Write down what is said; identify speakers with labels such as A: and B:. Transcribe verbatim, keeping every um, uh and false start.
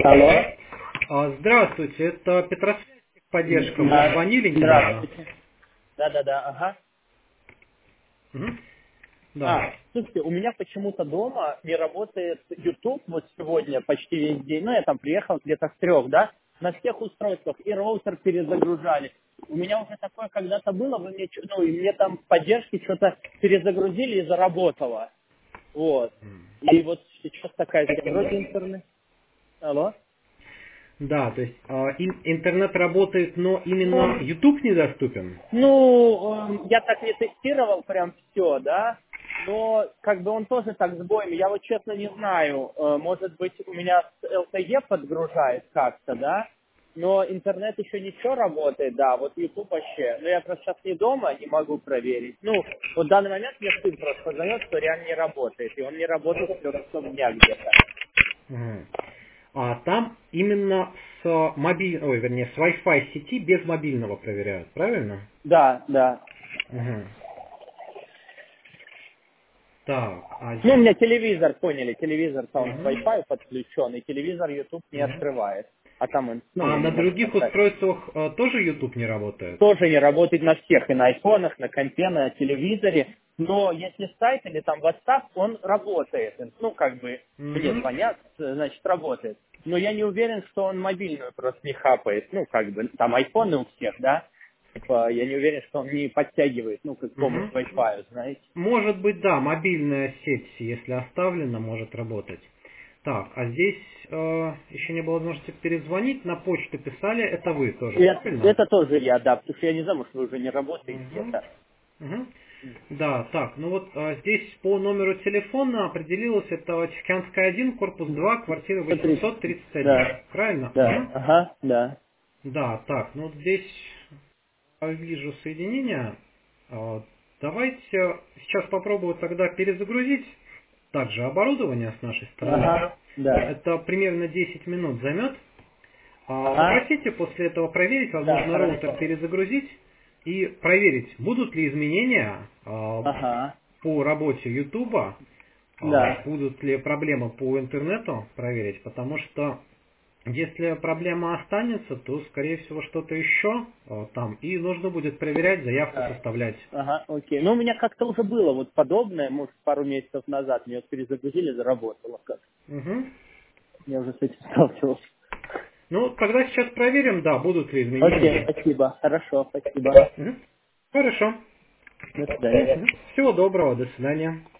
A: Алло.
B: А, Здравствуйте, это Петросвязь поддержка. Вы
A: Да.
B: звонили недавно?
A: Здравствуйте. Да-да-да, ага.
B: Мгм. Да.
A: А, слушайте, у меня почему-то дома не работает YouTube вот сегодня почти весь день. Ну, я там приехал где-то с трех, да, на всех устройствах, и роутер перезагружали. У меня уже такое когда-то было, вы мне, чё- ну, и мне там в поддержке что-то перезагрузили и заработало. Вот. И вот сейчас такая тема. Вроде интернет. Алло?
B: Да, то есть а, ин- интернет работает, но именно YouTube недоступен?
A: Ну, э, я так не тестировал прям все, да, но как бы он тоже так с боем. Я вот честно не знаю, э, может быть у меня с эл ти и подгружает как-то, да, но интернет еще ничего работает, да, вот YouTube вообще. Но я просто сейчас не дома, не могу проверить. Ну, вот в данный момент мне сын просто позвонил, что реально не работает, и он не работает с трех часов дня где-то.
B: Мгм. А там именно с мобиль... Ой, вернее, с Wi-Fi сети без мобильного проверяют, правильно?
A: Да, да.
B: Мгм. Так, а...
A: Ну, у
B: з-
A: меня телевизор, поняли, телевизор там с
B: Мгм.
A: Wi-Fi подключен, и телевизор YouTube не
B: Мгм.
A: открывает. А там, он, ну,
B: А
A: я не
B: на
A: могу
B: других
A: нажать.
B: устройствах а, тоже YouTube не работает?
A: Тоже не работает на всех, и на айфонах, на компе, на телевизоре. Но если сайт или там WhatsApp, он работает. Ну, как бы, мне
B: Мгм.
A: звонят, значит, работает. Но я не уверен, что он мобильную просто не хапает. Ну, как бы, там айфоны у всех, да? Типа, я не уверен, что он не подтягивает, ну, как помощь
B: Мгм.
A: Wi-Fi, знаете.
B: Может быть, да, мобильная сеть, если оставлена, может работать. Так, а здесь э, еще не было возможности перезвонить, на почту писали, это вы тоже,
A: И это,
B: правильно?
A: это тоже я, да, потому что я не знаю, может, вы уже не работаете
B: Мгм.
A: где-то.
B: Мгм. Да, так, ну вот э, здесь по номеру телефона определилось, это Тихоокеанская один, корпус два, квартира
A: сто тридцать.
B: восемьсот тридцать один,
A: Да,
B: правильно?
A: да,
B: Мгм.
A: ага, да.
B: Да, так, ну вот здесь я вижу соединение. Э, Давайте сейчас попробую тогда перезагрузить также оборудование с нашей стороны.
A: Ага, да.
B: Это примерно десять минут займет. А,
A: Ага,
B: Попросите после этого проверить,
A: да,
B: возможно, роутер
A: хорошо.
B: перезагрузить и проверить, будут ли изменения а,
A: Ага,
B: по работе YouTube,
A: да.
B: будут ли проблемы по интернету проверить, потому что если проблема останется, то, скорее всего, что-то еще а, там, и нужно будет проверять, заявку
A: Да.
B: составлять.
A: Ага, окей. Ну, у меня как-то уже было вот подобное, может, пару месяцев назад. Мне вот перезагрузили, заработало как.
B: Мгм.
A: Я уже с этим сталкивался.
B: Ну, тогда сейчас проверим, да, будут ли
A: Окей,
B: изменения.
A: спасибо. Хорошо, спасибо.
B: Мгм. Хорошо.
A: До свидания.
B: Мгм. Всего доброго, до свидания.